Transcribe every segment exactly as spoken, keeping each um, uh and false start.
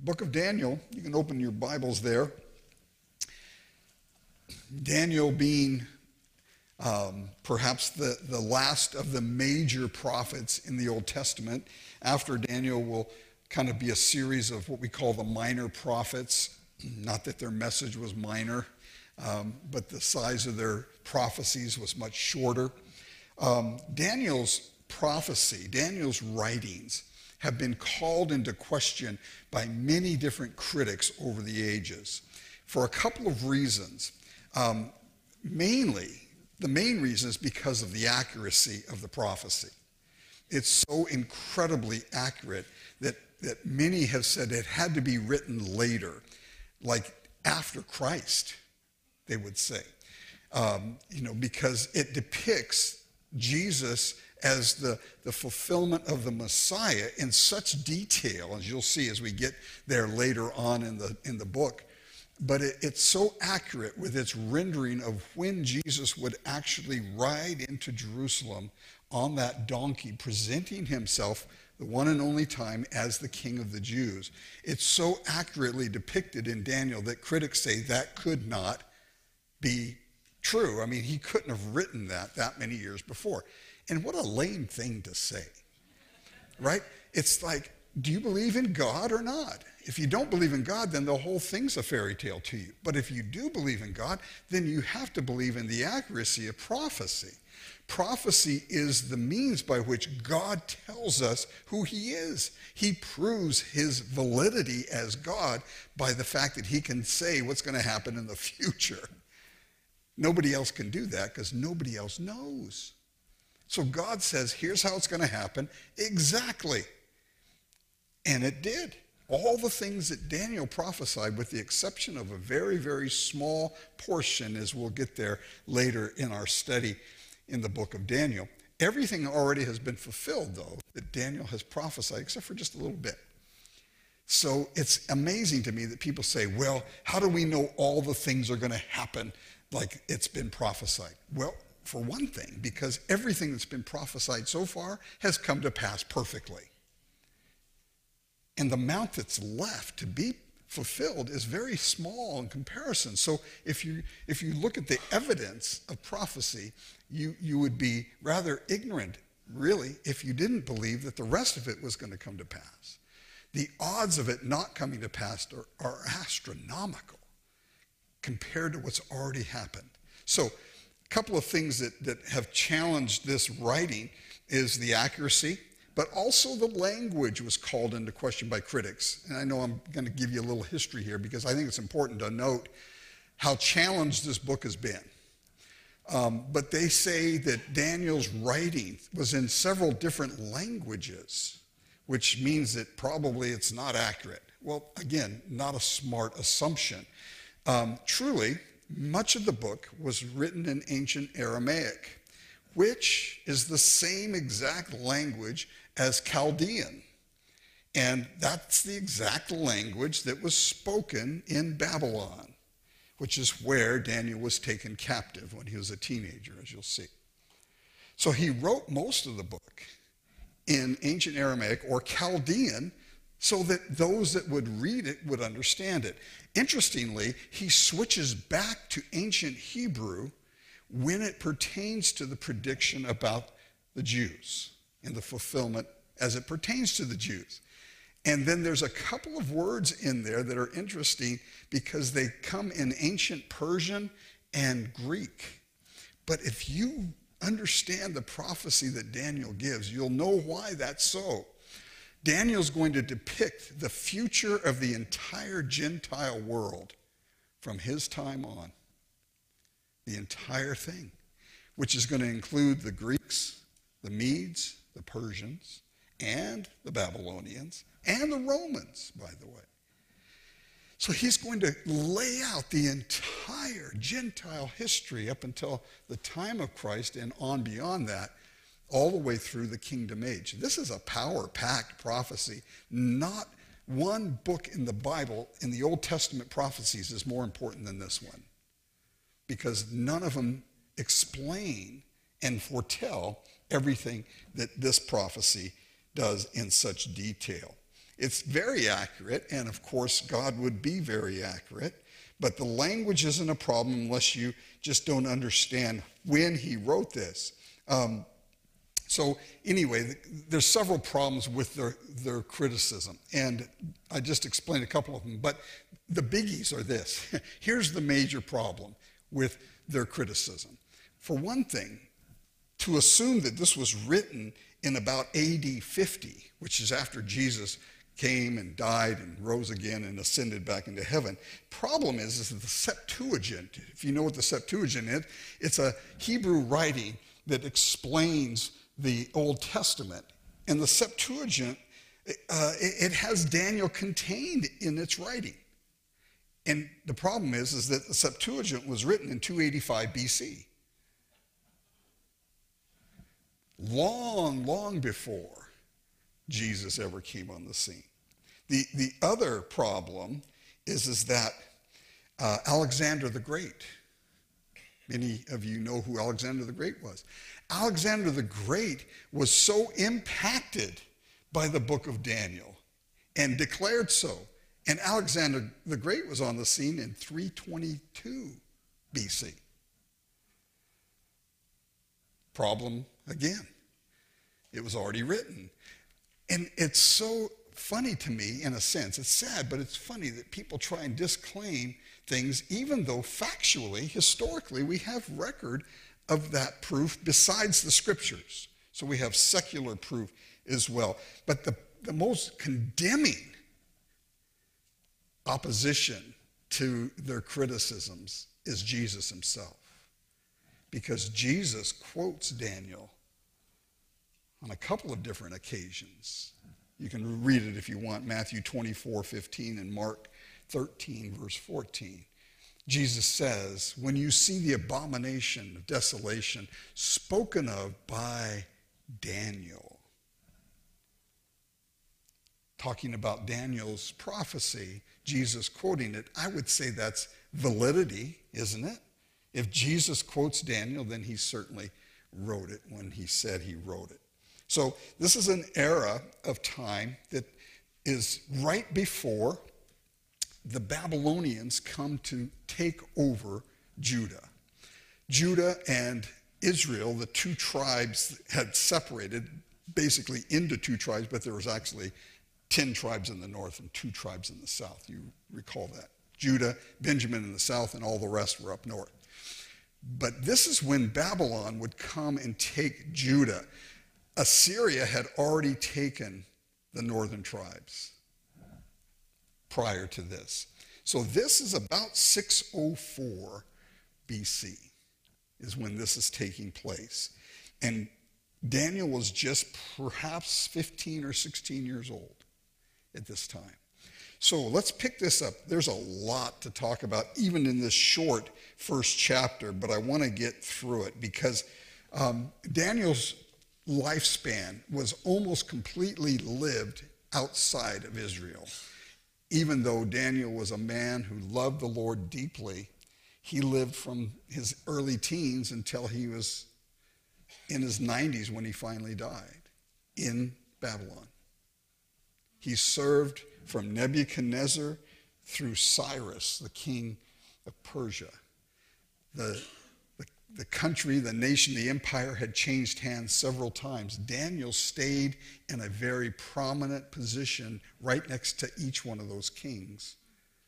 book of Daniel, you can open your Bibles there. Daniel being um, perhaps the, the last of the major prophets in the Old Testament. After Daniel will kind of be a series of what we call the minor prophets. Not that their message was minor, um, but the size of their prophecies was much shorter. Um, Daniel's prophecy, Daniel's writings have been called into question by many different critics over the ages for a couple of reasons. Um, mainly, the main reason is because of the accuracy of the prophecy. It's so incredibly accurate that, that many have said it had to be written later, like after Christ, they would say, um, you know, because it depicts Jesus as the, the fulfillment of the Messiah in such detail, as you'll see as we get there later on in the, in the book. But it, it's so accurate with its rendering of when Jesus would actually ride into Jerusalem on that donkey, presenting himself the one and only time as the King of the Jews. It's so accurately depicted in Daniel that critics say that could not be true. I mean, he couldn't have written that that many years before. And what a lame thing to say, right? It's like, do you believe in God or not? If you don't believe in God, then the whole thing's a fairy tale to you. But if you do believe in God, then you have to believe in the accuracy of prophecy. Prophecy is the means by which God tells us who he is. He proves his validity as God by the fact that he can say what's going to happen in the future. Nobody else can do that because nobody else knows. So God says, here's how it's going to happen exactly. And it did. All the things that Daniel prophesied, with the exception of a very, very small portion, as we'll get there later in our study in the book of Daniel. Everything already has been fulfilled, though, that Daniel has prophesied, except for just a little bit. So it's amazing to me that people say, well, how do we know all the things are going to happen like it's been prophesied? Well, for one thing, because everything that's been prophesied so far has come to pass perfectly. And the amount that's left to be fulfilled is very small in comparison. So if you if you look at the evidence of prophecy, you, you would be rather ignorant, really, if you didn't believe that the rest of it was going to come to pass. The odds of it not coming to pass are, are astronomical compared to what's already happened. So a couple of things that, that have challenged this writing is the accuracy, but also the language was called into question by critics. And I know I'm going to give you a little history here because I think it's important to note how challenged this book has been. Um, but they say that Daniel's writing was in several different languages, which means that probably it's not accurate. Well, again, not a smart assumption. Um, truly, much of the book was written in ancient Aramaic, which is the same exact language as Chaldean. And that's the exact language that was spoken in Babylon, which is where Daniel was taken captive when he was a teenager, as you'll see. So he wrote most of the book in ancient Aramaic or Chaldean so that those that would read it would understand it. Interestingly, he switches back to ancient Hebrew when it pertains to the prediction about the Jews and the fulfillment as it pertains to the Jews. And then there's a couple of words in there that are interesting because they come in ancient Persian and Greek. But if you understand the prophecy that Daniel gives, you'll know why that's so. Daniel's going to depict the future of the entire Gentile world from his time on. The entire thing, which is going to include the Greeks, the Medes, the Persians, and the Babylonians, and the Romans, by the way. So he's going to lay out the entire Gentile history up until the time of Christ and on beyond that, all the way through the kingdom age. This is a power-packed prophecy. Not one book in the Bible, in the Old Testament prophecies, is more important than this one, because none of them explain and foretell everything that this prophecy does in such detail. It's very accurate, and of course, God would be very accurate, but the language isn't a problem unless you just don't understand when he wrote this. Um, so anyway, there's several problems with their, their criticism, and I just explained a couple of them, but the biggies are this. Here's the major problem with their criticism. For one thing, to assume that this was written in about A D fifty, which is after Jesus came and died and rose again and ascended back into heaven. Problem is, is that the Septuagint, if you know what the Septuagint is, it's a Hebrew writing that explains the Old Testament. And the Septuagint, uh, it, it has Daniel contained in its writing. And the problem is, is that the Septuagint was written in two eighty-five B C. Long, long before Jesus ever came on the scene. The, the other problem is, is that uh, Alexander the Great, many of you know who Alexander the Great was. Alexander the Great was so impacted by the book of Daniel and declared so. And Alexander the Great was on the scene in three twenty-two B C. Problem again. It was already written. And it's so funny to me, in a sense. It's sad, but it's funny that people try and disclaim things, even though factually, historically, we have record of that proof besides the scriptures. So we have secular proof as well. But the, the most condemning opposition to their criticisms is Jesus himself. Because Jesus quotes Daniel on a couple of different occasions. You can read it if you want, Matthew twenty-four fifteen and Mark thirteen, verse fourteen. Jesus says, when you see the abomination of desolation spoken of by Daniel, talking about Daniel's prophecy, Jesus quoting it, I would say that's validity, isn't it? If Jesus quotes Daniel, then he certainly wrote it when he said he wrote it. So this is an era of time that is right before the Babylonians come to take over Judah. Judah and Israel, the two tribes, had separated basically into two tribes, but there was actually ten tribes in the north and two tribes in the south. You recall that. Judah, Benjamin in the south, and all the rest were up north. But this is when Babylon would come and take Judah. Assyria had already taken the northern tribes prior to this. So this is about six oh four B C is when this is taking place. And Daniel was just perhaps fifteen or sixteen years old at this time. So let's pick this up. There's a lot to talk about, even in this short first chapter, but I want to get through it because um, Daniel's lifespan was almost completely lived outside of Israel. Even though Daniel was a man who loved the Lord deeply, he lived from his early teens until he was in his nineties when he finally died in Babylon. He served from Nebuchadnezzar through Cyrus, the king of Persia. The, the, the country, the nation, the empire had changed hands several times. Daniel stayed in a very prominent position right next to each one of those kings.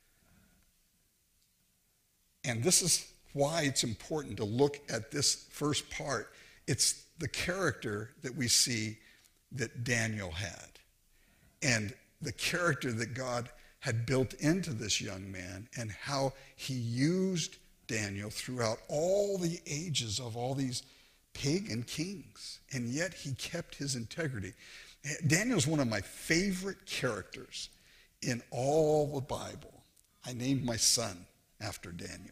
And this is why it's important to look at this first part. It's the character that we see that Daniel had, and the character that God had built into this young man, and how he used Daniel throughout all the ages of all these pagan kings, and yet he kept his integrity. Daniel's one of my favorite characters in all the Bible. I named my son after Daniel.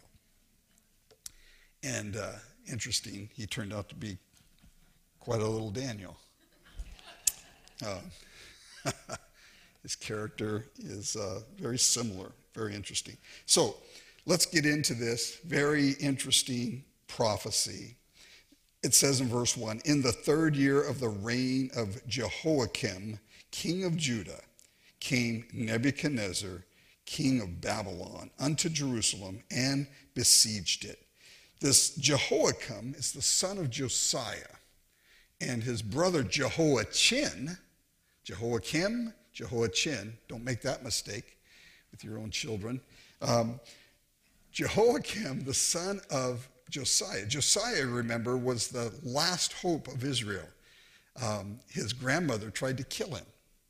And uh, interesting, he turned out to be quite a little Daniel. Uh, his character is uh, very similar, very interesting. So let's get into this very interesting prophecy. It says in verse one, in the third year of the reign of Jehoiakim, king of Judah, came Nebuchadnezzar, king of Babylon, unto Jerusalem and besieged it. This Jehoiakim is the son of Josiah, and his brother Jehoiachin, Jehoiakim, Jehoiachin, don't make that mistake with your own children. Um, Jehoiakim, the son of Josiah. Josiah, remember, was the last hope of Israel. Um, his grandmother tried to kill him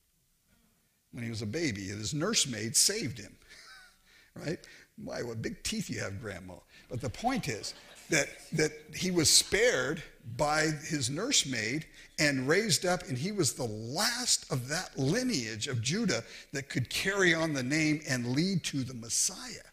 when he was a baby, and his nursemaid saved him, right? My, what big teeth you have, Grandma. But the point is that, that he was spared by his nursemaid and raised up, and he was the last of that lineage of Judah that could carry on the name and lead to the Messiah.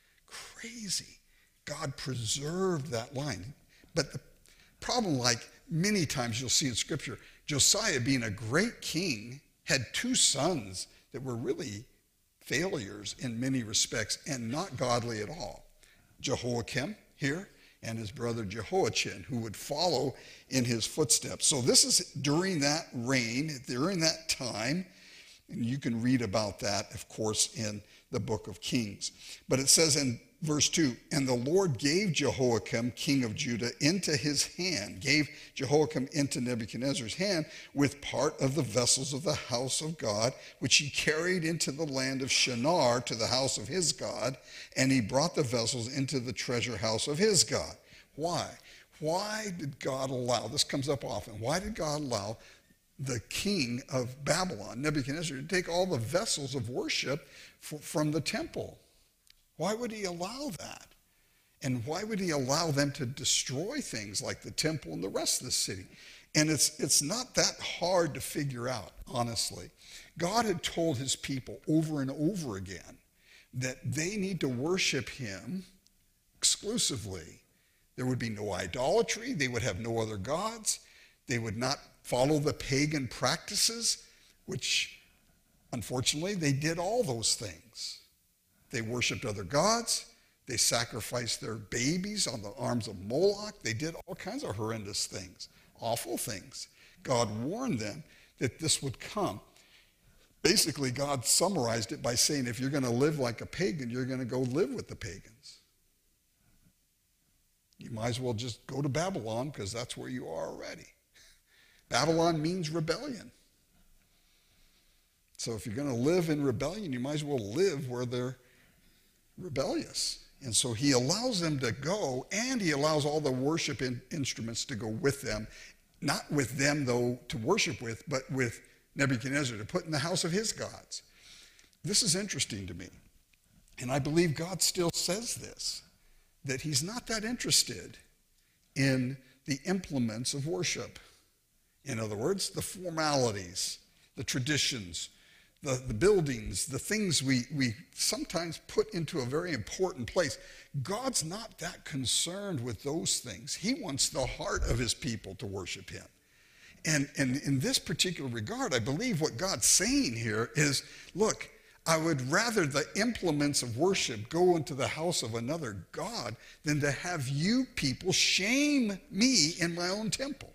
Crazy. God preserved that line. But the problem, like many times you'll see in Scripture, Josiah, being a great king, had two sons that were really failures in many respects and not godly at all. Jehoiakim here and his brother Jehoiachin, who would follow in his footsteps. So this is during that reign, during that time, and you can read about that, of course, in the book of Kings. But it says in verse two, and the Lord gave Jehoiakim, king of Judah, into his hand, gave Jehoiakim into Nebuchadnezzar's hand with part of the vessels of the house of God, which he carried into the land of Shinar to the house of his God, and he brought the vessels into the treasure house of his God. Why? Why did God allow, this comes up often, why did God allow the king of Babylon, Nebuchadnezzar, to take all the vessels of worship from the temple? Why would he allow that? And why would he allow them to destroy things like the temple and the rest of the city? And it's, it's not that hard to figure out, honestly. God had told his people over and over again that they need to worship him exclusively. There would be no idolatry. They would have no other gods. They would not follow the pagan practices, which, unfortunately, they did all those things. They worshiped other gods. They sacrificed their babies on the arms of Moloch. They did all kinds of horrendous things, awful things. God warned them that this would come. Basically, God summarized it by saying, if you're going to live like a pagan, you're going to go live with the pagans. You might as well just go to Babylon, because that's where you are already. Babylon means rebellion. So if you're going to live in rebellion, you might as well live where they're rebellious. And so he allows them to go, and he allows all the worship in, instruments to go with them. Not with them, though, to worship with, but with Nebuchadnezzar, to put in the house of his gods. This is interesting to me. And I believe God still says this, that he's not that interested in the implements of worship. In other words, the formalities, the traditions, The, the buildings, the things we, we sometimes put into a very important place. God's not that concerned with those things. He wants the heart of his people to worship him. And, and in this particular regard, I believe what God's saying here is, look, I would rather the implements of worship go into the house of another God than to have you people shame me in my own temple.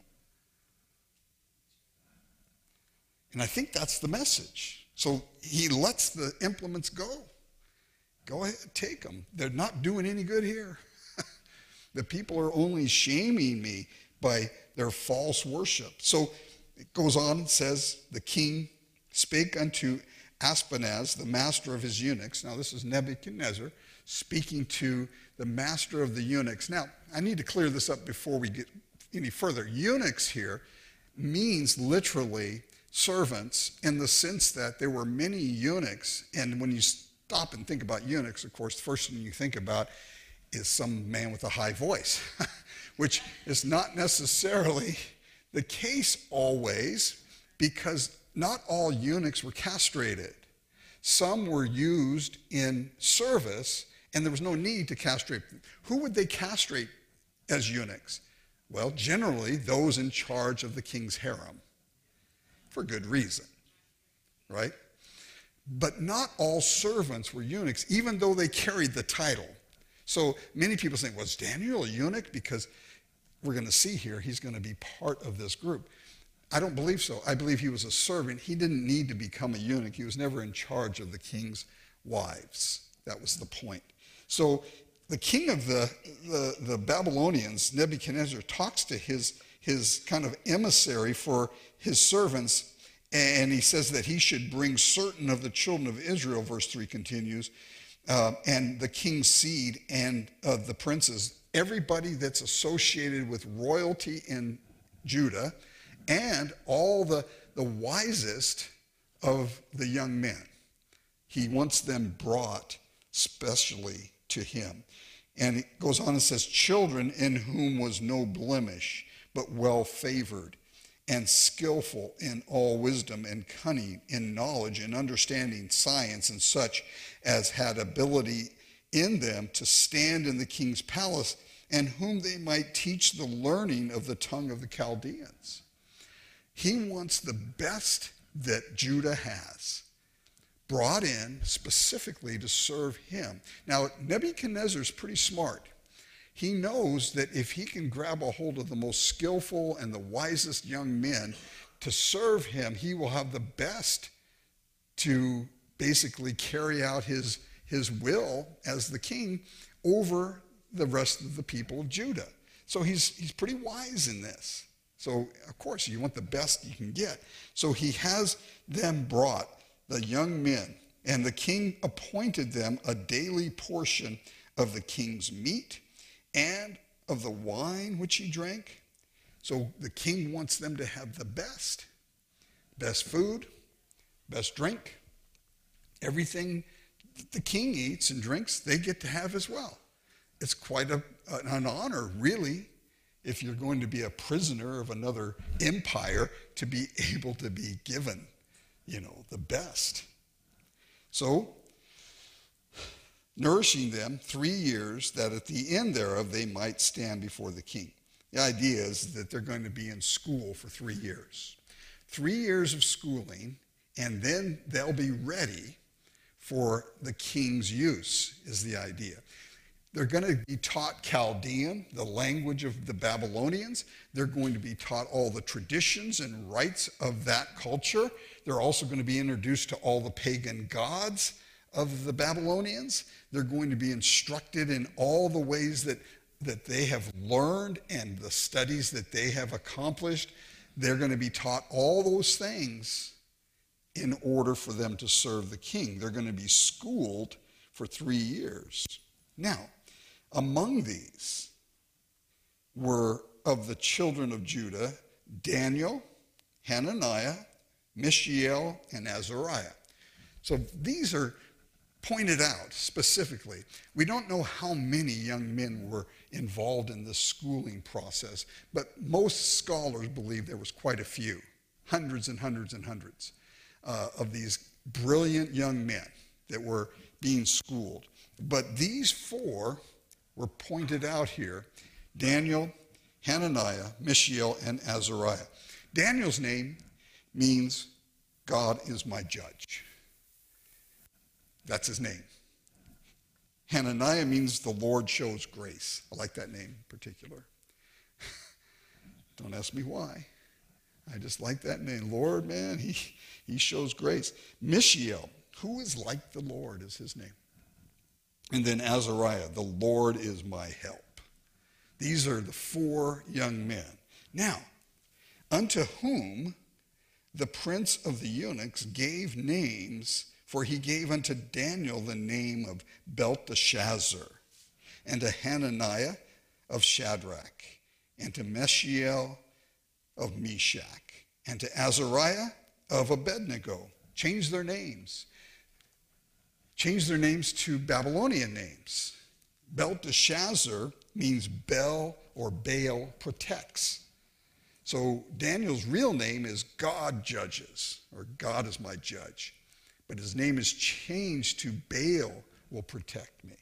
And I think that's the message. So he lets the implements go. Go ahead, take them. They're not doing any good here. The people are only shaming me by their false worship. So it goes on and says, the king spake unto Ashpenaz, the master of his eunuchs. Now this is Nebuchadnezzar speaking to the master of the eunuchs. Now, I need to clear this up before we get any further. Eunuchs here means literally servants, in the sense that there were many eunuchs, and when you stop and think about eunuchs, of course, the first thing you think about is some man with a high voice, which is not necessarily the case always, because not all eunuchs were castrated. Some were used in service, and there was no need to castrate them. Who would they castrate as eunuchs? Well, generally, those in charge of the king's harem. For good reason, right? But not all servants were eunuchs, even though they carried the title. So many people think, was Daniel a eunuch? Because we're going to see here, he's going to be part of this group. I don't believe so. I believe he was a servant. He didn't need to become a eunuch. He was never in charge of the king's wives. That was the point. So the king of the, the, the Babylonians, Nebuchadnezzar, talks to his, his kind of emissary for his servants, and he says that he should bring certain of the children of Israel, verse three continues, uh, and the king's seed and uh, the princes, everybody that's associated with royalty in Judah, and all the, the wisest of the young men. He wants them brought specially to him. And it goes on and says, children in whom was no blemish, but well favored, and skillful in all wisdom and cunning, in knowledge and understanding science, and such as had ability in them to stand in the king's palace, and whom they might teach the learning of the tongue of the Chaldeans. He wants the best that Judah has brought in specifically to serve him. Now, Nebuchadnezzar's pretty smart. He knows that if he can grab a hold of the most skillful and the wisest young men to serve him, he will have the best to basically carry out his, his will as the king over the rest of the people of Judah. So he's, he's pretty wise in this. So, of course, you want the best you can get. So he has them brought, the young men, and the king appointed them a daily portion of the king's meat and of the wine which he drank. So the king wants them to have the best. Best food, best drink. Everything the king eats and drinks, they get to have as well. It's quite a, an honor, really, if you're going to be a prisoner of another empire, to be able to be given, you know, the best. So, nourishing them three years, that at the end thereof they might stand before the king. The idea is that they're going to be in school for three years. Three years of schooling, and then they'll be ready for the king's use, is the idea. They're going to be taught Chaldean, the language of the Babylonians. They're going to be taught all the traditions and rites of that culture. They're also going to be introduced to all the pagan gods of the Babylonians. They're going to be instructed in all the ways that, that they have learned and the studies that they have accomplished. They're going to be taught all those things in order for them to serve the king. They're going to be schooled for three years. Now, among these were of the children of Judah, Daniel, Hananiah, Mishael, and Azariah. So these are pointed out specifically. We don't know how many young men were involved in this schooling process, but most scholars believe there was quite a few, hundreds and hundreds and hundreds uh, of these brilliant young men that were being schooled. But these four were pointed out here: Daniel, Hananiah, Mishael, and Azariah. Daniel's name means God is my judge. That's his name. Hananiah means the Lord shows grace. I like that name in particular. Don't ask me why. I just like that name. Lord, man, he, he shows grace. Mishael, who is like the Lord, is his name. And then Azariah, the Lord is my help. These are the four young men. Now, unto whom the prince of the eunuchs gave names, for he gave unto Daniel the name of Belteshazzar, and to Hananiah of Shadrach, and to Mishael of Meshach, and to Azariah of Abednego. Change their names. Change their names to Babylonian names. Belteshazzar means Bel or Baal protects. So Daniel's real name is God judges, or God is my judge. But his name is changed to Baal will protect me.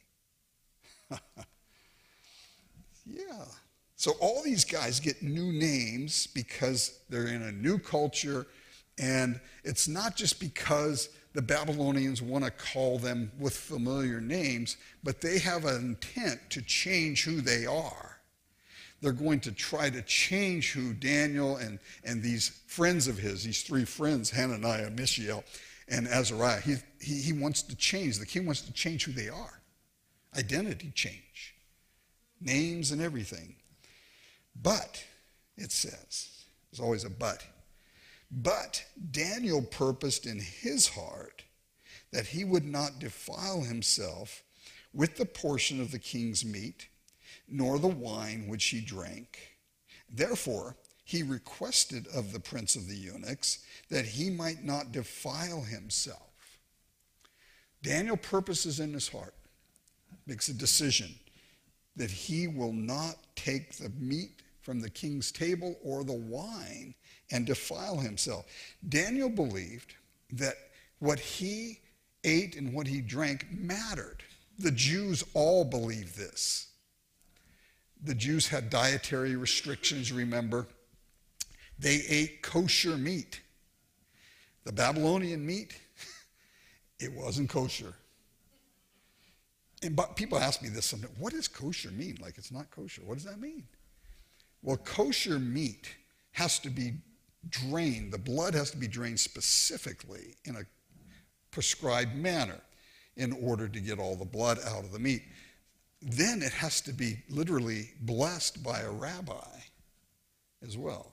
Yeah. So all these guys get new names because they're in a new culture, and it's not just because the Babylonians want to call them with familiar names, but they have an intent to change who they are. they're going to try to change who Daniel and, and these friends of his, these three friends, Hananiah, Mishael, and Azariah, he, he, he wants to change. The king wants to change who they are. Identity change. Names and everything. But, it says, there's always a but. But Daniel purposed in his heart that he would not defile himself with the portion of the king's meat, nor the wine which he drank. Therefore, he requested of the prince of the eunuchs that he might not defile himself. Daniel purposes in his heart, makes a decision that he will not take the meat from the king's table or the wine and defile himself. Daniel believed that what he ate and what he drank mattered. The Jews all believed this. The Jews had dietary restrictions, remember. They ate kosher meat. The Babylonian meat, it wasn't kosher. And but people ask me this sometimes, what does kosher mean? Like it's not kosher. What does that mean? Well, kosher meat has to be drained. The blood has to be drained specifically in a prescribed manner in order to get all the blood out of the meat. Then it has to be literally blessed by a rabbi as well.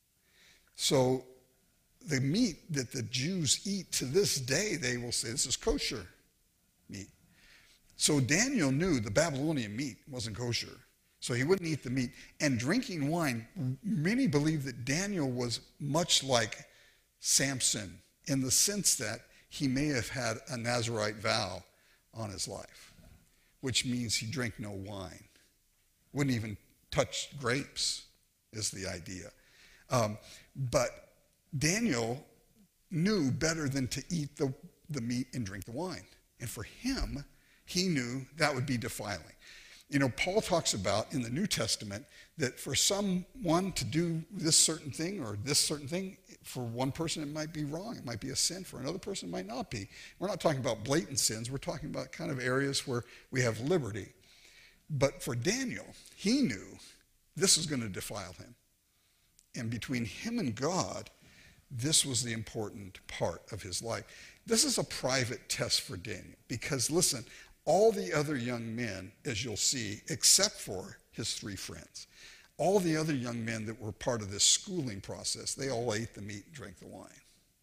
So the meat that the Jews eat to this day, they will say this is kosher meat. So Daniel knew the Babylonian meat wasn't kosher. So he wouldn't eat the meat. And drinking wine, many believe that Daniel was much like Samson in the sense that he may have had a Nazirite vow on his life, which means he drank no wine. Wouldn't even touch grapes is the idea. Um, but Daniel knew better than to eat the, the meat and drink the wine. And for him, he knew that would be defiling. You know, Paul talks about in the New Testament that for someone to do this certain thing or this certain thing, for one person it might be wrong. It might be a sin. For another person it might not be. We're not talking about blatant sins. We're talking about kind of areas where we have liberty. But for Daniel, he knew this was going to defile him. And between him and God, this was the important part of his life. This is a private test for Daniel because, listen, all the other young men, as you'll see, except for his three friends, all the other young men that were part of this schooling process, they all ate the meat and drank the wine.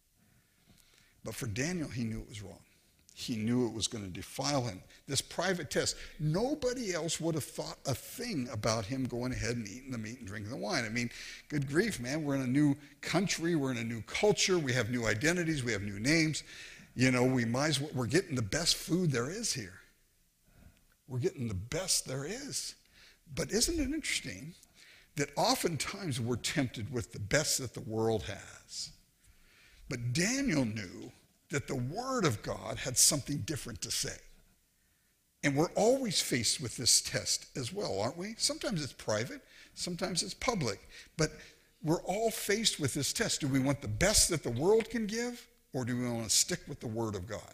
But for Daniel, he knew it was wrong. He knew it was going to defile him. This private test, nobody else would have thought a thing about him going ahead and eating the meat and drinking the wine. I mean, good grief, man. We're in a new country. We're in a new culture. We have new identities. We have new names. You know, we might as well, we're getting the best food there is here. We're getting the best there is. But isn't it interesting that oftentimes we're tempted with the best that the world has? But Daniel knew that the Word of God had something different to say. And we're always faced with this test as well, aren't we? Sometimes it's private, sometimes it's public. But we're all faced with this test. Do we want the best that the world can give, or do we want to stick with the Word of God?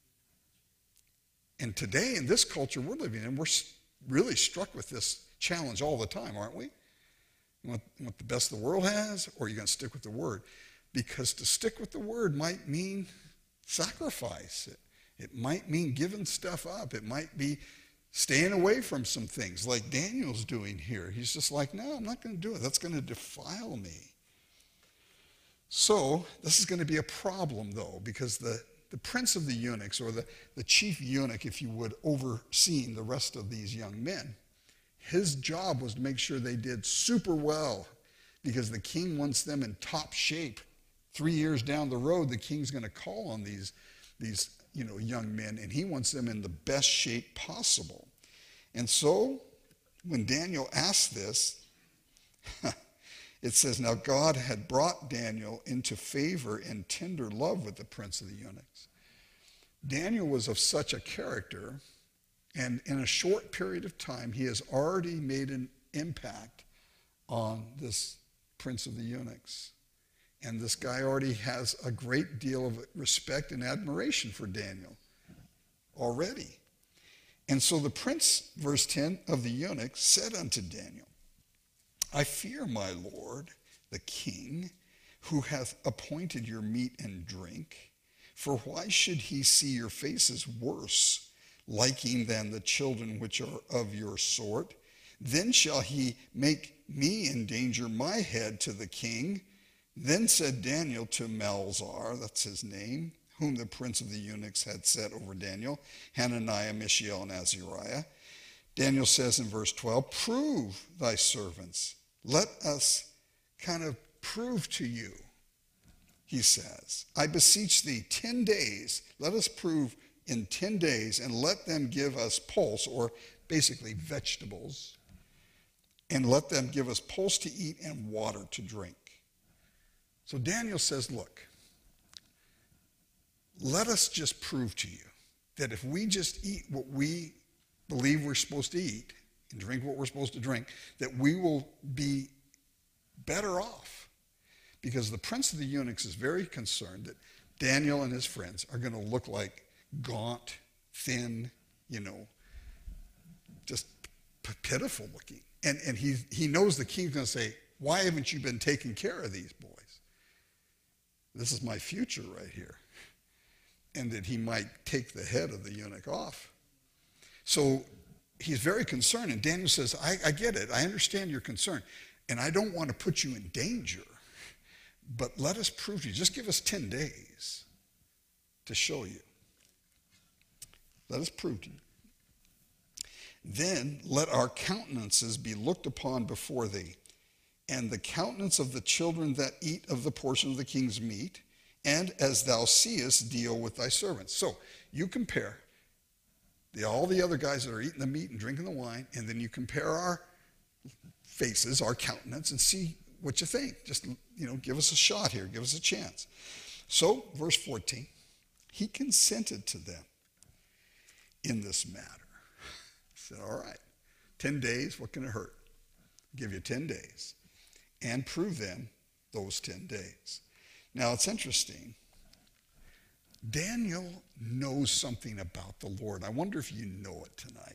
And today, in this culture we're living in, we're really struck with this challenge all the time, aren't we? You want, you want the best the world has, or are you going to stick with the Word? Because to stick with the Word might mean sacrifice. It, it might mean giving stuff up. It might be staying away from some things like Daniel's doing here. He's just like, no, I'm not going to do it. That's going to defile me. So this is going to be a problem, though, because the The prince of the eunuchs, or the, the chief eunuch, if you would, overseeing the rest of these young men, his job was to make sure they did super well because the king wants them in top shape. Three years down the road, the king's going to call on these, these you know, young men, and he wants them in the best shape possible. And so when Daniel asked this, it says, now God had brought Daniel into favor and tender love with the prince of the eunuchs. Daniel was of such a character, and in a short period of time, he has already made an impact on this prince of the eunuchs. And this guy already has a great deal of respect and admiration for Daniel already. And so the prince, verse ten, of the eunuchs said unto Daniel, I fear my lord, the king, who hath appointed your meat and drink. For why should he see your faces worse, liking than the children which are of your sort? Then shall he make me endanger my head to the king. Then said Daniel to Melzar, that's his name, whom the prince of the eunuchs had set over Daniel, Hananiah, Mishael, and Azariah. Daniel says in verse twelve, prove thy servants. Let us kind of prove to you, he says, I beseech thee, ten days, let us prove in ten days, and let them give us pulse, or basically vegetables, and let them give us pulse to eat and water to drink. So Daniel says, look, let us just prove to you that if we just eat what we believe we're supposed to eat and drink what we're supposed to drink, that we will be better off. Because the prince of the eunuchs is very concerned that Daniel and his friends are going to look like gaunt, thin, you know, just p- pitiful looking. And, and he, he knows the king's going to say, why haven't you been taking care of these boys? This is my future right here. And that he might take the head of the eunuch off. So he's very concerned. And Daniel says, I, I get it. I understand your concern. And I don't want to put you in danger. But let us prove to you. Just give us ten days to show you. Let us prove to you. Then let our countenances be looked upon before thee, and the countenance of the children that eat of the portion of the king's meat, and as thou seest, deal with thy servants. So you compare the, all the other guys that are eating the meat and drinking the wine, and then you compare our faces, our countenance, and see what you think. Just, you know, give us a shot here. Give us a chance. So, verse fourteen, he consented to them in this matter. He said, all right, ten days, what can it hurt? I'll give you ten days. And prove them those ten days. Now, it's interesting. Daniel knows something about the Lord. I wonder if you know it tonight.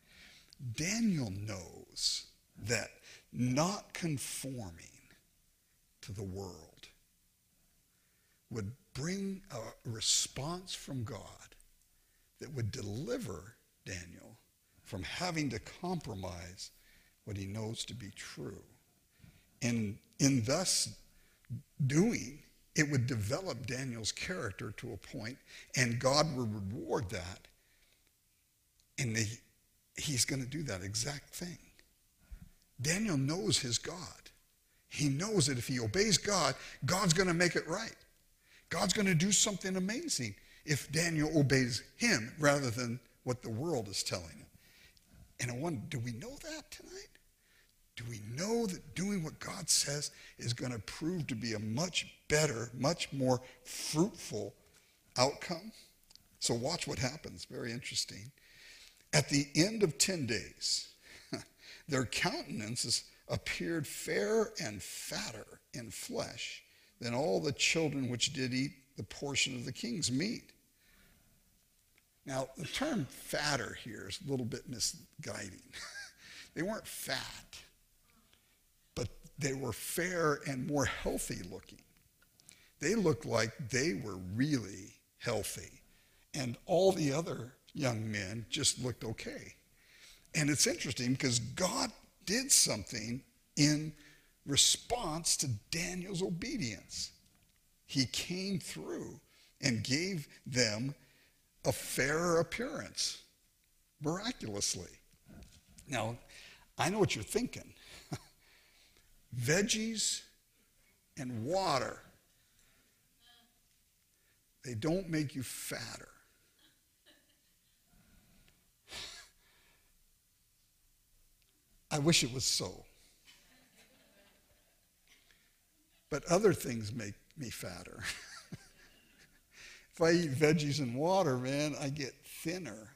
Daniel knows that not conforming to the world would bring a response from God that would deliver Daniel from having to compromise what he knows to be true. And in thus doing, it would develop Daniel's character to a point, and God would reward that. And the, he's going to do that exact thing. Daniel knows his God. He knows that if he obeys God, God's going to make it right. God's going to do something amazing if Daniel obeys him rather than what the world is telling him. And I wonder, do we know that tonight? Do we know that doing what God says is going to prove to be a much better, much more fruitful outcome? So watch what happens. Very interesting. At the end of ten days, their countenances appeared fairer and fatter in flesh than all the children which did eat the portion of the king's meat. Now, the term fatter here is a little bit misguiding. They weren't fat, but they were fair and more healthy looking. They looked like they were really healthy, and all the other young men just looked okay. And it's interesting because God did something in response to Daniel's obedience. He came through and gave them a fairer appearance, miraculously. Now, I know what you're thinking. Veggies and water, they don't make you fatter. I wish it was so. But other things make me fatter. If I eat veggies and water, man, I get thinner.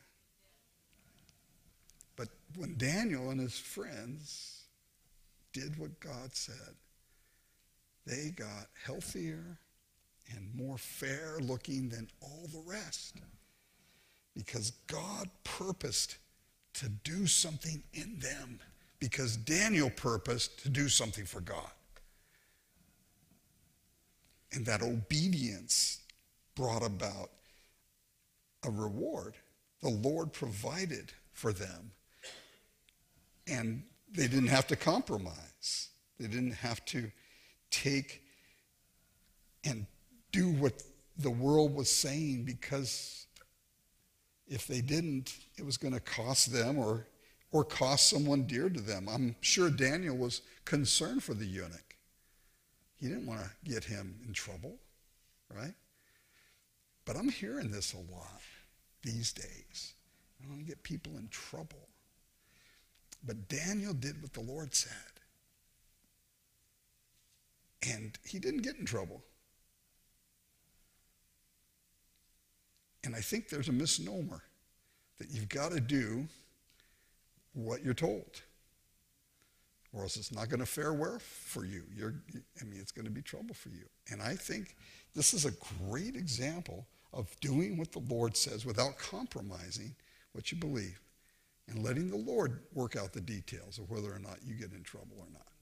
But when Daniel and his friends did what God said, they got healthier and more fair looking than all the rest. Because God purposed to do something in them because Daniel purposed to do something for God. And that obedience brought about a reward. The Lord provided for them. And they didn't have to compromise. They didn't have to take and do what the world was saying, because if they didn't, it was going to cost them or, or cost someone dear to them. I'm sure Daniel was concerned for the eunuch. He didn't want to get him in trouble, right? But I'm hearing this a lot these days. I don't want to get people in trouble. But Daniel did what the Lord said. And he didn't get in trouble. And I think there's a misnomer that you've got to do what you're told, or else it's not going to fare well for you. You're, I mean, it's going to be trouble for you. And I think this is a great example of doing what the Lord says without compromising what you believe and letting the Lord work out the details of whether or not you get in trouble or not.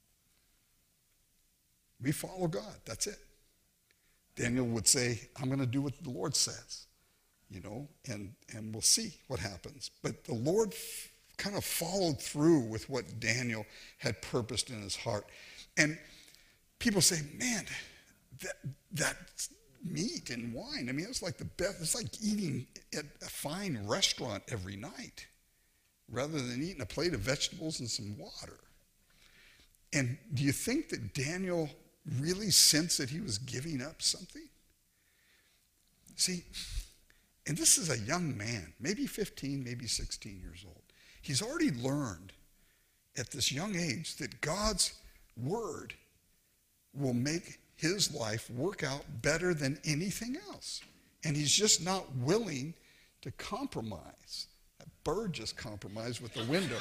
We follow God. That's it. Daniel would say, I'm going to do what the Lord says, you know, and, and we'll see what happens. But the Lord f- kind of followed through with what Daniel had purposed in his heart. And people say, man, that, that meat and wine, I mean, it's like the best. It's like eating at a fine restaurant every night rather than eating a plate of vegetables and some water. And do you think that Daniel really sensed that he was giving up something? See, and this is a young man, maybe fifteen, maybe sixteen years old. He's already learned at this young age that God's word will make his life work out better than anything else. And he's just not willing to compromise. That bird just compromised with the window.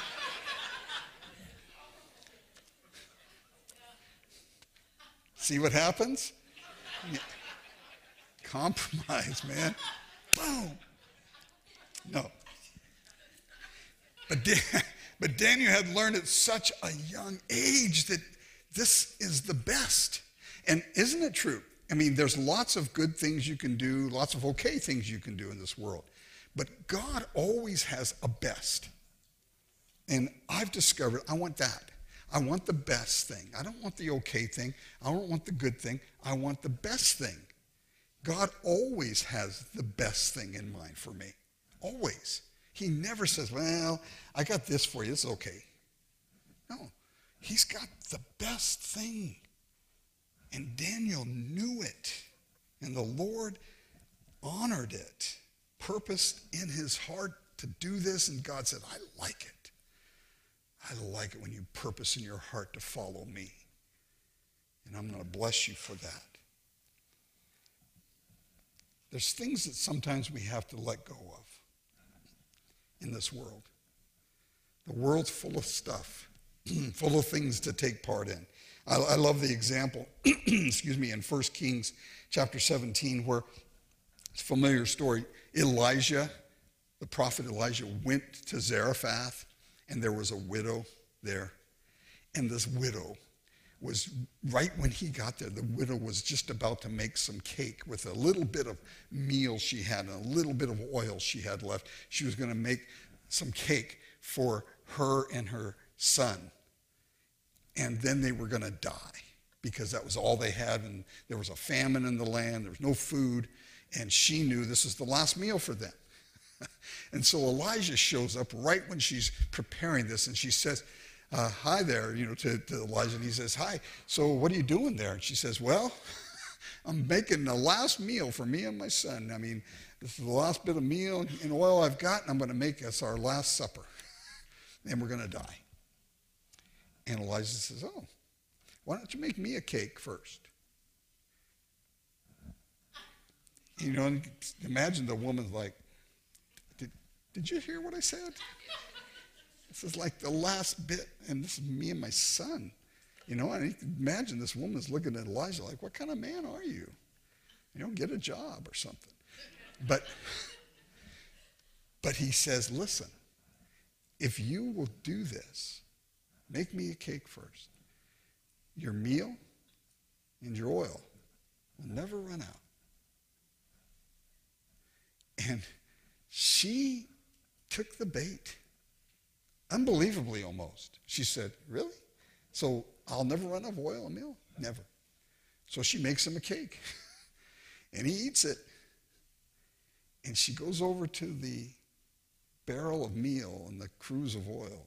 See what happens? Yeah. Compromise, man. Boom. No. But, Dan, but Daniel had learned at such a young age that this is the best. And isn't it true? I mean, there's lots of good things you can do, lots of okay things you can do in this world. But God always has a best. And I've discovered I want that. I want the best thing. I don't want the okay thing. I don't want the good thing. I want the best thing. God always has the best thing in mind for me. Always. He never says, well, I got this for you. It's okay. No. He's got the best thing. And Daniel knew it. And the Lord honored it. Purposed in his heart to do this. And God said, I like it. I like it when you purpose in your heart to follow me. And I'm going to bless you for that. There's things that sometimes we have to let go of in this world. The world's full of stuff, full of things to take part in. I, I love the example, excuse me, in First Kings chapter seventeen, where it's a familiar story. Elijah, the prophet Elijah, went to Zarephath, and there was a widow there. And this widow was, right when he got there, the widow was just about to make some cake with a little bit of meal she had and a little bit of oil she had left. She was going to make some cake for her and her son. And then they were going to die because that was all they had, and there was a famine in the land. There was no food, and she knew this was the last meal for them. And so Elijah shows up right when she's preparing this, and she says, uh, hi there, you know, to, to Elijah. And he says, hi, so what are you doing there? And she says, well, I'm making the last meal for me and my son. I mean, this is the last bit of meal and oil I've got, and I'm going to make us our last supper. And we're going to die. And Elijah says, oh, why don't you make me a cake first? You know, imagine the woman's like, did, did you hear what I said? This is like the last bit, and this is me and my son. You know, and imagine this woman's looking at Elijah like, what kind of man are you? You know, get a job or something. But, but he says, listen, if you will do this, Make me a cake first. Your meal and your oil will never run out. And she took the bait. Unbelievably almost. She said, really? So I'll never run out of oil and meal? Never. So she makes him a cake. And he eats it. And she goes over to the barrel of meal and the cruse of oil.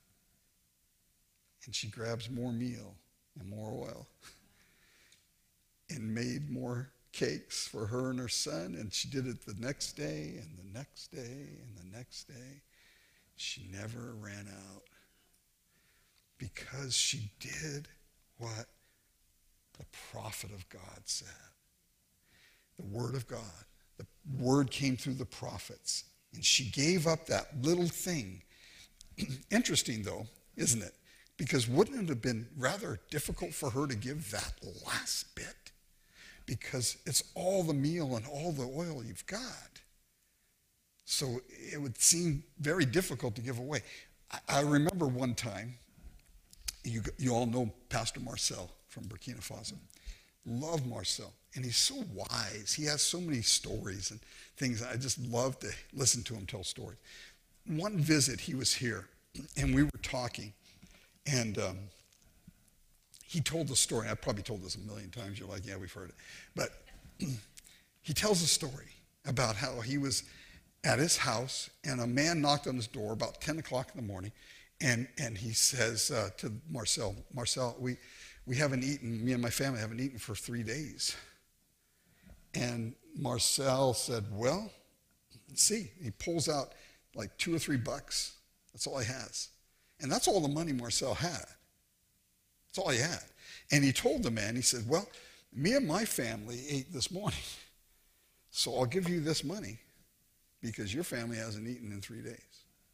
And she grabs more meal and more oil. And made more cakes for her and her son. And she did it the next day and the next day and the next day. She never ran out. Because she did what the prophet of God said. The word of God. The word came through the prophets. And she gave up that little thing. Interesting, though, isn't it? Because wouldn't it have been rather difficult for her to give that last bit? Because it's all the meal and all the oil you've got. So it would seem very difficult to give away. I, I remember one time, you, you all know Pastor Marcel from Burkina Faso. Love Marcel. And he's so wise. He has so many stories and things. I just love to listen to him tell stories. One visit, he was here, and we were talking. And um, he told the story. I probably told this a million times. You're like, yeah, we've heard it. But he tells a story about how he was at his house, and a man knocked on his door about ten o'clock in the morning. And, and he says uh, to Marcel, Marcel, we, we haven't eaten, me and my family haven't eaten for three days. And Marcel said, well, let's see. He pulls out like two or three bucks. That's all he has. And that's all the money Marcel had. That's all he had. And he told the man, he said, well, me and my family ate this morning. So I'll give you this money because your family hasn't eaten in three days.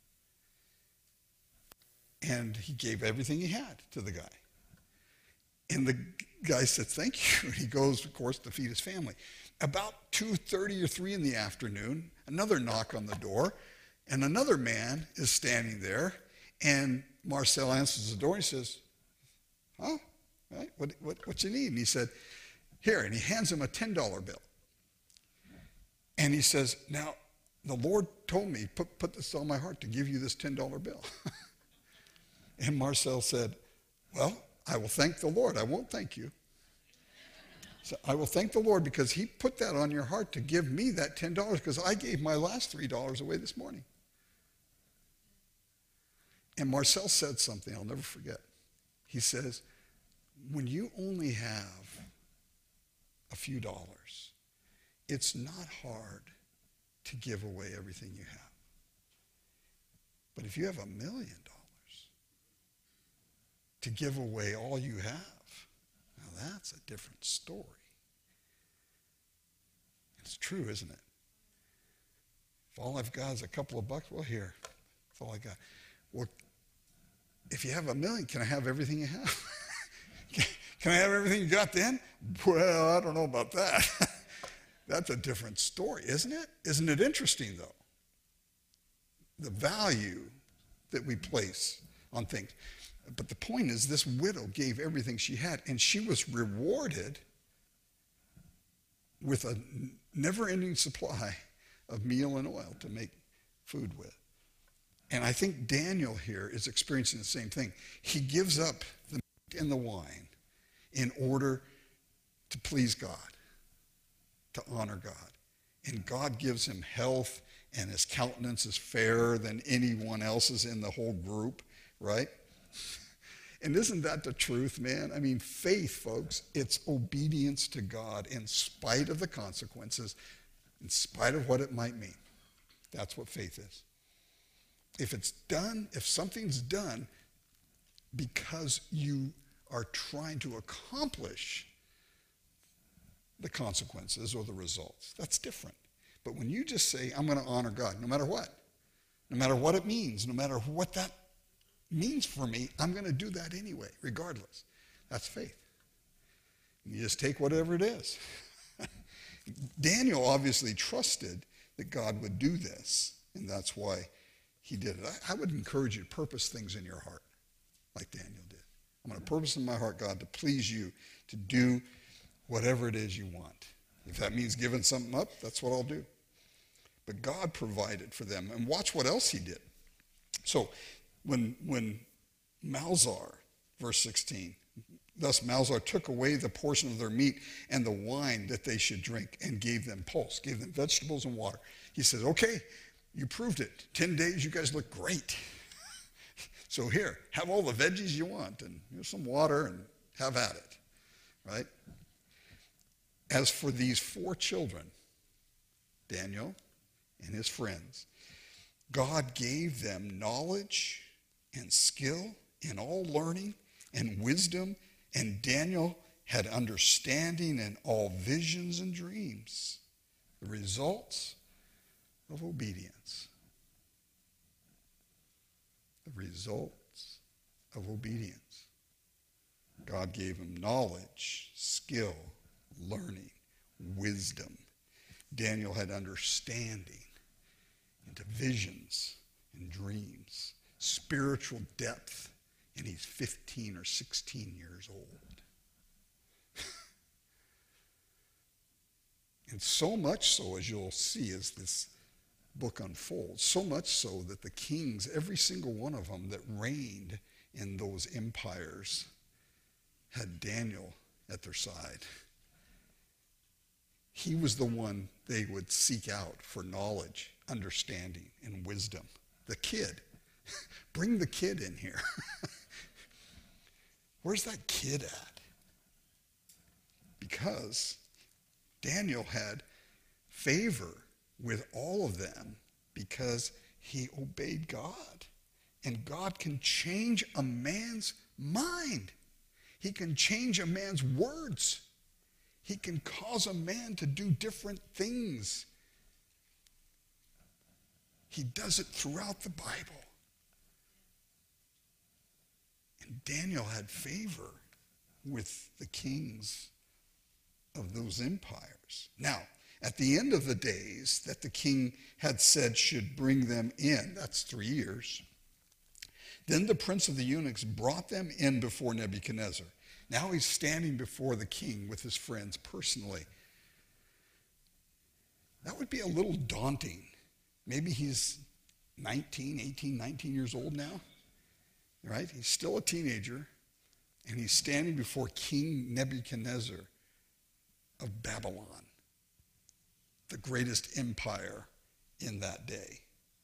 And he gave everything he had to the guy. And the guy said, thank you. And he goes, of course, to feed his family. About two thirty or three in the afternoon, another knock on the door, and another man is standing there. And Marcel answers the door and he says, huh? Right? What, what, what you need? And he said, here. And he hands him a ten dollar bill. And he says, now, the Lord told me, put, put this on my heart to give you this ten dollar bill. And Marcel said, well, I will thank the Lord. I won't thank you. So I will thank the Lord because he put that on your heart to give me that ten dollars because I gave my last three dollars away this morning. And Marcel said something I'll never forget. He says, when you only have a few dollars, it's not hard to give away everything you have. But if you have a million dollars to give away all you have, now that's a different story. It's true, isn't it? If all I've got is a couple of bucks, well, here, that's all I got. Well, if you have a million, can I have everything you have? Can I have everything you got then? Well, I don't know about that. That's a different story, isn't it? Isn't it interesting, though? The value that we place on things. But the point is, this widow gave everything she had, and she was rewarded with a never-ending supply of meal and oil to make food with. And I think Daniel here is experiencing the same thing. He gives up the meat and the wine in order to please God, to honor God. And God gives him health, and his countenance is fairer than anyone else's in the whole group, right? And isn't that the truth, man? I mean, faith, folks, it's obedience to God in spite of the consequences, in spite of what it might mean. That's what faith is. If it's done, if something's done because you are trying to accomplish the consequences or the results, that's different. But when you just say, I'm going to honor God, no matter what, no matter what it means, no matter what that means for me, I'm going to do that anyway, regardless. That's faith. You just take whatever it is. Daniel obviously trusted that God would do this, and that's why he did it. I, I would encourage you to purpose things in your heart. like Daniel did. I'm going to purpose in my heart, God, to please you, to do whatever it is you want. If that means giving something up, that's what I'll do. But God provided for them. And watch what else he did. So when, when Malzar, verse sixteen, thus Malzar took away the portion of their meat and the wine that they should drink and gave them pulse, gave them vegetables and water. He says, okay, you proved it. Ten days, you guys look great. So here, have all the veggies you want and here's some water and have at it, right? As for these four children, Daniel and his friends, God gave them knowledge and skill in all learning and wisdom, and Daniel had understanding in all visions and dreams. The results of obedience. The results of obedience. God gave him knowledge, skill, learning, wisdom. Daniel had understanding into visions and dreams, spiritual depth, and he's fifteen or sixteen years old. And so much so, as you'll see as this book unfolds, so much so that the kings, every single one of them that reigned in those empires, had Daniel at their side. He was the one they would seek out for knowledge, understanding, and wisdom. The kid. Bring the kid in here. Where's that kid at? Because Daniel had favor with all of them because he obeyed God. And God can change a man's mind. He can change a man's words. He can cause a man to do different things. He does it throughout the Bible. And Daniel had favor with the kings of those empires. Now, at the end of the days that the king had said should bring them in, that's three years, then the prince of the eunuchs brought them in before Nebuchadnezzar. Now he's standing before the king with his friends personally. That would be a little daunting. Maybe he's nineteen, eighteen, nineteen years old now, right? He's still a teenager, and he's standing before King Nebuchadnezzar of Babylon, the greatest empire in that day.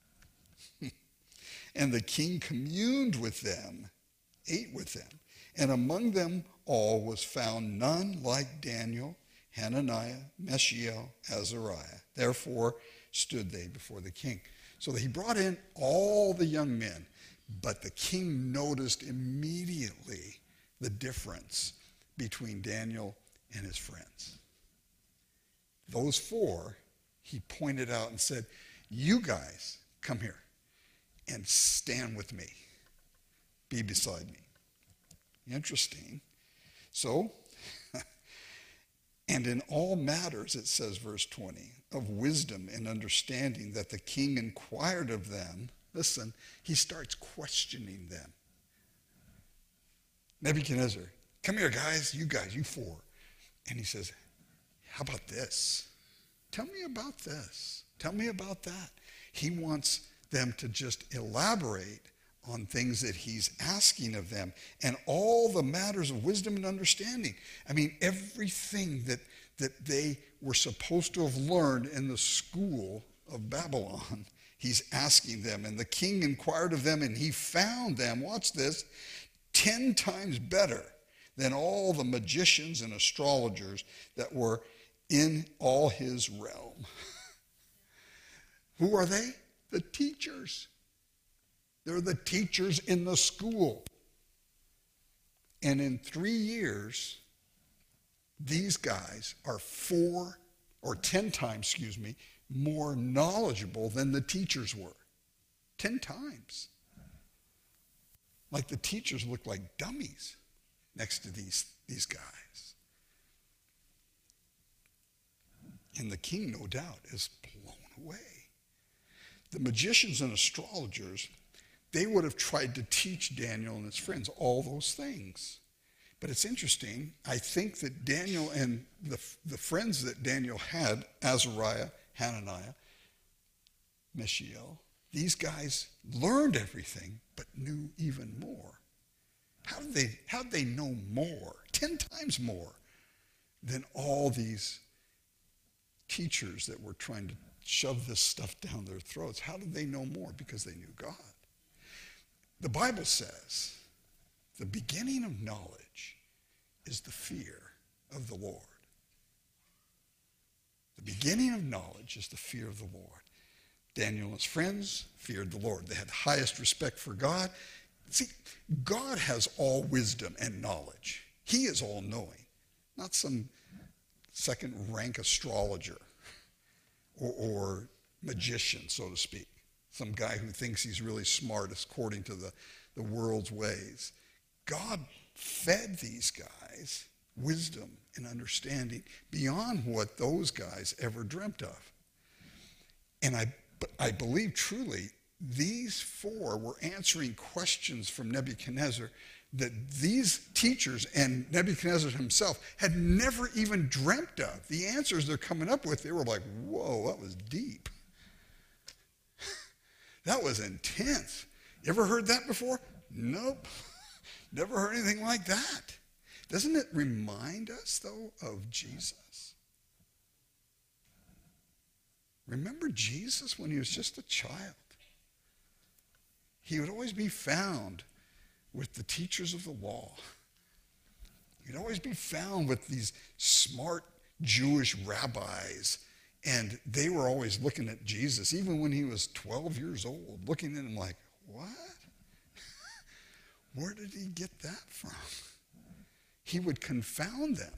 And the king communed with them, ate with them, and among them all was found none like Daniel, Hananiah, Mishael, Azariah. Therefore stood they before the king. So he brought in all the young men, but the king noticed immediately the difference between Daniel and his friends. Those four, he pointed out and said, you guys, come here and stand with me. Be beside me. Interesting. So, and in all matters, it says, verse twenty, of wisdom and understanding that the king inquired of them. Listen, he starts questioning them. Nebuchadnezzar, come here, guys, you guys, you four. And he says, how about this? Tell me about this. Tell me about that. He wants them to just elaborate on things that he's asking of them and all the matters of wisdom and understanding. I mean, everything that, that they were supposed to have learned in the school of Babylon, he's asking them. And the king inquired of them, and he found them, watch this, ten times better than all the magicians and astrologers that were in all his realm. Who are they? The teachers. They're the teachers in the school. And in three years, these guys are four or ten times, excuse me, more knowledgeable than the teachers were. Ten times. Like the teachers look like dummies next to these, these guys. And the king, no doubt, is blown away. The magicians and astrologers, they would have tried to teach Daniel and his friends all those things. But it's interesting. I think that Daniel and the, the friends that Daniel had, Azariah, Hananiah, Mishael, these guys learned everything, but knew even more. How did they, how did they know more? Ten times more than all these teachers that were trying to shove this stuff down their throats. How did they know more? Because they knew God. The Bible says the beginning of knowledge is the fear of the Lord. The beginning of knowledge is the fear of the Lord. Daniel and his friends feared the Lord. They had highest respect for God. See, God has all wisdom and knowledge. He is all-knowing, not some second-rank astrologer or, or magician, so to speak. Some guy who thinks he's really smart according to the, the world's ways. God fed these guys wisdom and understanding beyond what those guys ever dreamt of. And I, I believe truly these four were answering questions from Nebuchadnezzar that these teachers and Nebuchadnezzar himself had never even dreamt of. The answers they're coming up with, they were like, whoa, that was deep. That was intense. You ever heard that before? Nope. Never heard anything like that. Doesn't it remind us, though, of Jesus? Remember Jesus when he was just a child? He would always be found with the teachers of the law. He'd always be found with these smart Jewish rabbis. And they were always looking at Jesus, even when he was twelve years old, looking at him like, what? Where did he get that from? He would confound them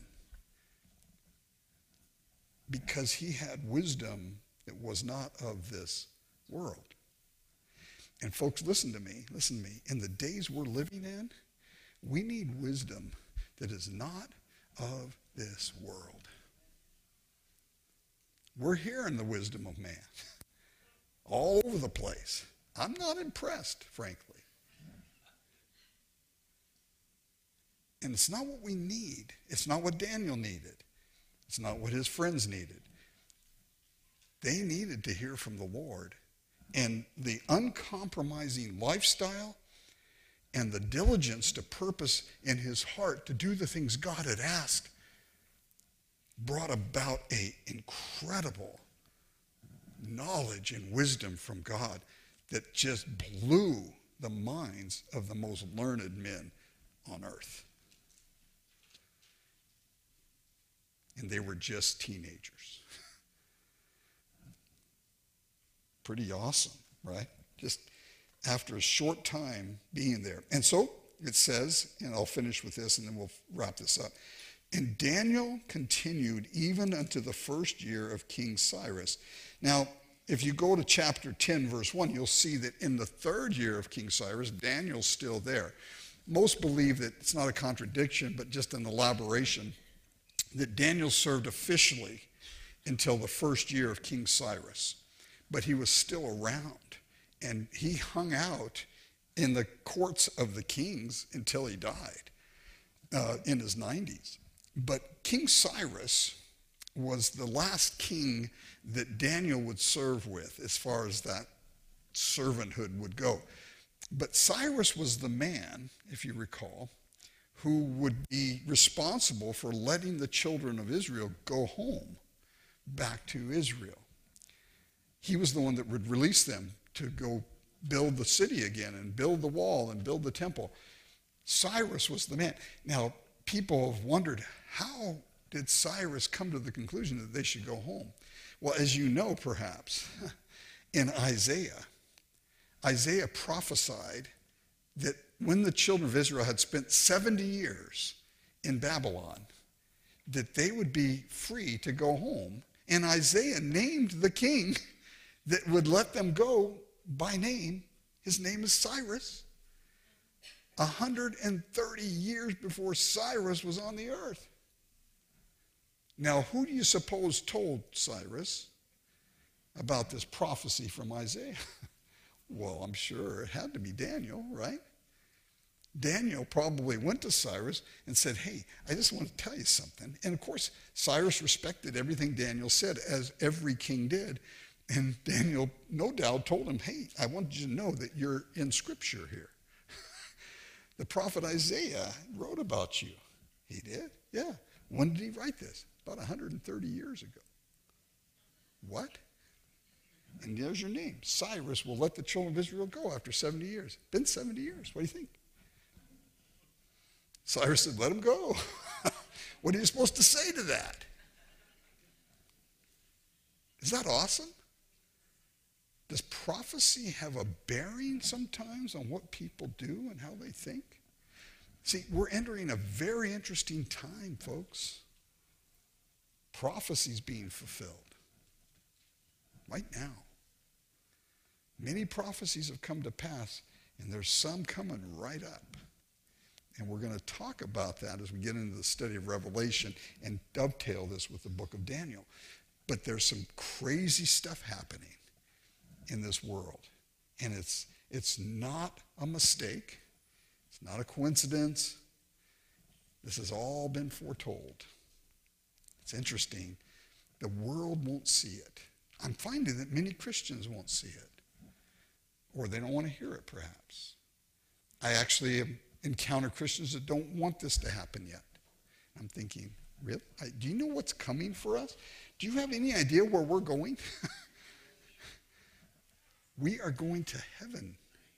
because he had wisdom that was not of this world. And folks, listen to me, listen to me. In the days we're living in, we need wisdom that is not of this world. We're hearing the wisdom of man all over the place. I'm not impressed, frankly. And it's not what we need. It's not what Daniel needed. It's not what his friends needed. They needed to hear from the Lord. And the uncompromising lifestyle and the diligence to purpose in his heart to do the things God had asked brought about an incredible knowledge and wisdom from God that just blew the minds of the most learned men on earth. And they were just teenagers. Pretty awesome, right? Just after a short time being there. And so it says, and I'll finish with this and then we'll wrap this up. And Daniel continued even unto the first year of King Cyrus. Now, if you go to chapter ten, verse one, you'll see that in the third year of King Cyrus, Daniel's still there. Most believe that it's not a contradiction, but just an elaboration, that Daniel served officially until the first year of King Cyrus. But he was still around, and he hung out in the courts of the kings until he died uh, in his nineties. But King Cyrus was the last king that Daniel would serve with as far as that servanthood would go. But Cyrus was the man, if you recall, who would be responsible for letting the children of Israel go home back to Israel. He was the one that would release them to go build the city again and build the wall and build the temple. Cyrus was the man. Now, people have wondered, how did Cyrus come to the conclusion that they should go home? Well, as you know, perhaps, in Isaiah, Isaiah prophesied that when the children of Israel had spent seventy years in Babylon, that they would be free to go home. And Isaiah named the king that would let them go by name. His name is Cyrus. one hundred thirty years before Cyrus was on the earth. Now, who do you suppose told Cyrus about this prophecy from Isaiah? Well, I'm sure it had to be Daniel, right? Daniel probably went to Cyrus and said, hey, I just want to tell you something. And of course, Cyrus respected everything Daniel said, as every king did. And Daniel, no doubt, told him, hey, I want you to know that you're in Scripture here. The prophet Isaiah wrote about you. He did? Yeah. When did he write this? About one hundred thirty years ago. What? And there's your name. Cyrus will let the children of Israel go after seventy years. Been seventy years. What do you think? Cyrus said, let him go. What are you supposed to say to that? Is that awesome? Does prophecy have a bearing sometimes on what people do and how they think? See, we're entering a very interesting time, folks. Prophecy's being fulfilled right now. Many prophecies have come to pass, and there's some coming right up. And we're going to talk about that as we get into the study of Revelation and dovetail this with the book of Daniel. But there's some crazy stuff happening in this world. And it's, it's not a mistake. It's not a coincidence. This has all been foretold. It's interesting. The world won't see it. I'm finding that many Christians won't see it. Or they don't want to hear it, perhaps. I actually have encountered Christians that don't want this to happen yet. I'm thinking, really? I, do you know what's coming for us? Do you have any idea where we're going? We are going to heaven.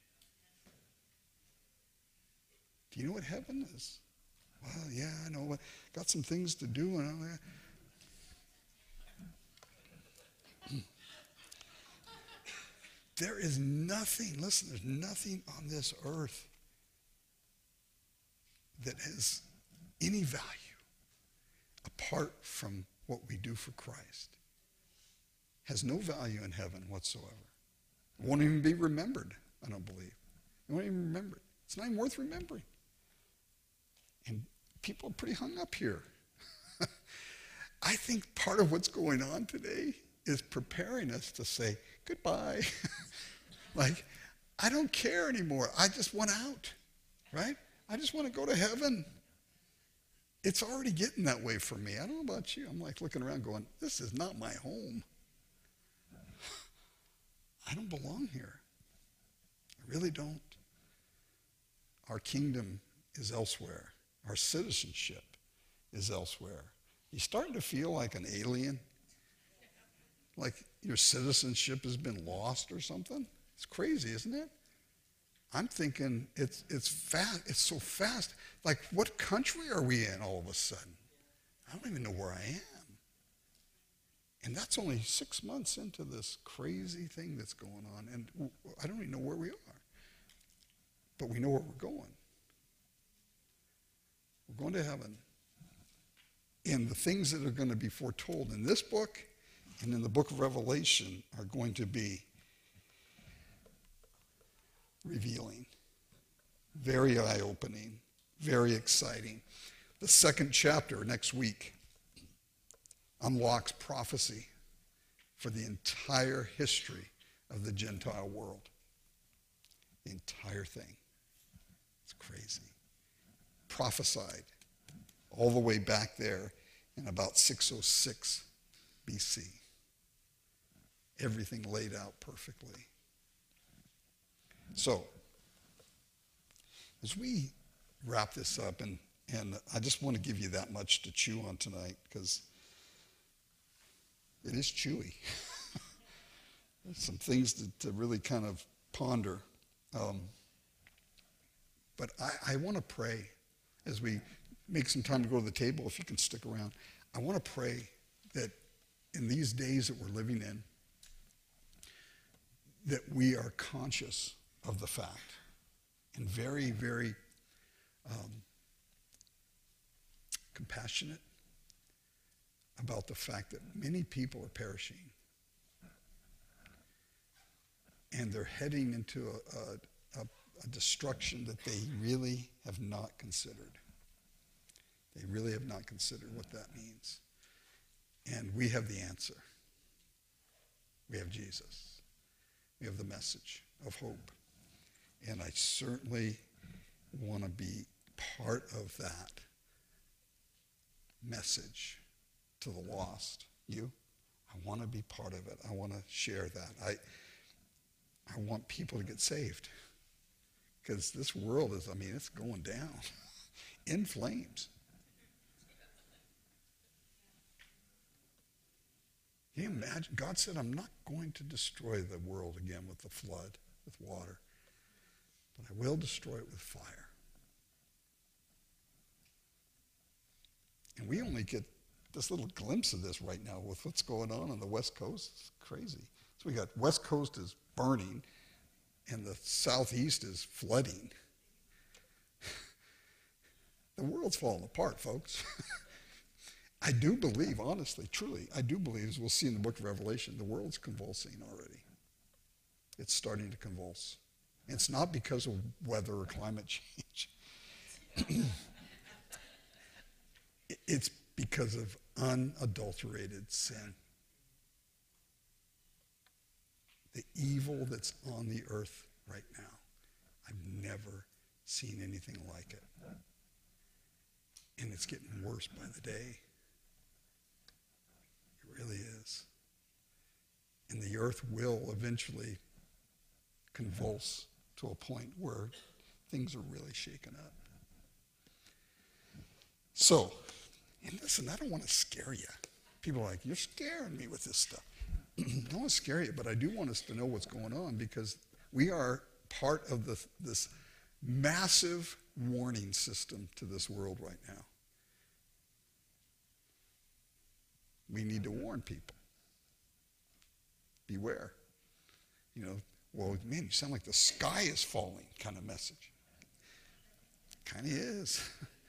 Do you know what heaven is? Well, yeah, I know. Got some things to do and all that. There is nothing, listen, there's nothing on this earth that has any value apart from what we do for Christ. Has no value in heaven whatsoever. It won't even be remembered, I don't believe. It won't even remember it. It's not even worth remembering. And people are pretty hung up here. I think part of what's going on today is preparing us to say goodbye. Like, I don't care anymore. I just want out, right? I just want to go to heaven. It's already getting that way for me. I don't know about you. I'm like looking around going, this is not my home. I don't belong here. I really don't. Our kingdom is elsewhere. Our citizenship is elsewhere. You starting to feel like an alien? Like your citizenship has been lost or something? It's crazy, isn't it? I'm thinking it's it's fast. It's so fast. Like, what country are we in all of a sudden? I don't even know where I am. And that's only six months into this crazy thing that's going on. And I don't even know where we are. But we know where we're going. We're going to heaven. And the things that are going to be foretold in this book and in the book of Revelation are going to be revealing, very eye-opening, very exciting. The second chapter next week unlocks prophecy for the entire history of the Gentile world. The entire thing. It's crazy. Prophesied all the way back there in about six oh six B C. Everything laid out perfectly. So, as we wrap this up, and, and I just want to give you that much to chew on tonight, because it is chewy. There's some things to, to really kind of ponder. Um, but I, I want to pray as we make some time to go to the table, if you can stick around. I want to pray that in these days that we're living in, that we are conscious of the fact and very, very um, compassionate about the fact that many people are perishing and they're heading into a, a, a destruction that they really have not considered. They really have not considered what that means. And we have the answer. We have Jesus. We have the message of hope. And I certainly want to be part of that message to the lost. You? I want to be part of it. I want to share that. I I want people to get saved. Because this world is, I mean, it's going down in flames. Can you imagine? God said, I'm not going to destroy the world again with the flood, with water, but I will destroy it with fire. And we only get this little glimpse of this right now with what's going on on the West Coast. It's crazy. So we got West Coast is burning, and the Southeast is flooding. The world's falling apart, folks. I do believe, honestly, truly, I do believe, as we'll see in the book of Revelation, the world's convulsing already. It's starting to convulse. And it's not because of weather or climate change. It's because of unadulterated sin. The evil that's on the earth right now. I've never seen anything like it. And it's getting worse by the day. It really is. And the earth will eventually convulse to a point where things are really shaken up. So, and listen, I don't want to scare you. People are like, you're scaring me with this stuff. I don't want to scare you, but I do want us to know what's going on, because we are part of the, this massive warning system to this world right now. We need to warn people. Beware. You know, well, man, you sound like the sky is falling kind of message. Kind of is.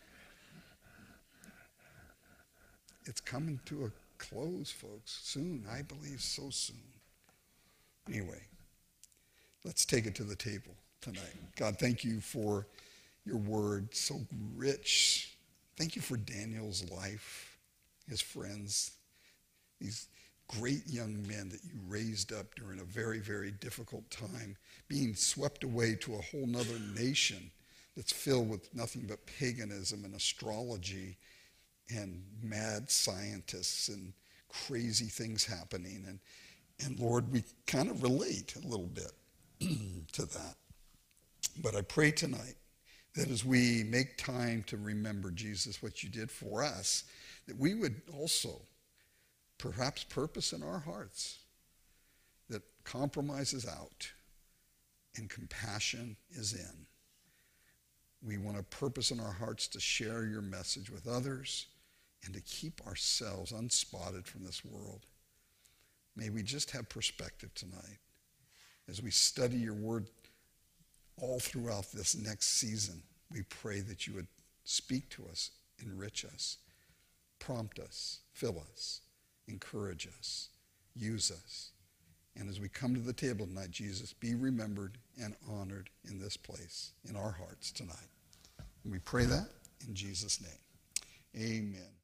It's coming to a close, folks. Soon, I believe so soon. Anyway, let's take it to the table tonight. God, thank you for your word, so rich. Thank you for Daniel's life, his friends, these great young men that you raised up during a very, very difficult time, being swept away to a whole nother nation that's filled with nothing but paganism and astrology and mad scientists and crazy things happening. And, and Lord, we kind of relate a little bit to that. But I pray tonight that as we make time to remember, Jesus, what you did for us, that we would also perhaps purpose in our hearts that compromise is out and compassion is in. We want to purpose in our hearts to share your message with others and to keep ourselves unspotted from this world. May we just have perspective tonight as we study your word all throughout this next season. We pray that you would speak to us, enrich us, prompt us, fill us, encourage us, use us. And as we come to the table tonight, Jesus, be remembered and honored in this place, in our hearts tonight. And we pray that in Jesus' name. Amen.